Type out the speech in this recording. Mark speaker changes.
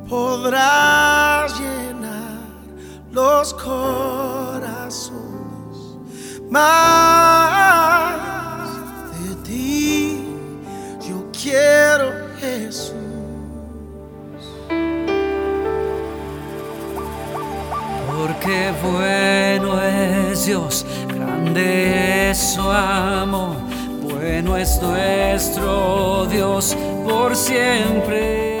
Speaker 1: podrás llenar los corazones. Más de ti yo quiero, Jesús.
Speaker 2: Porque bueno es Dios, grande es su amor, bueno es nuestro Dios por siempre.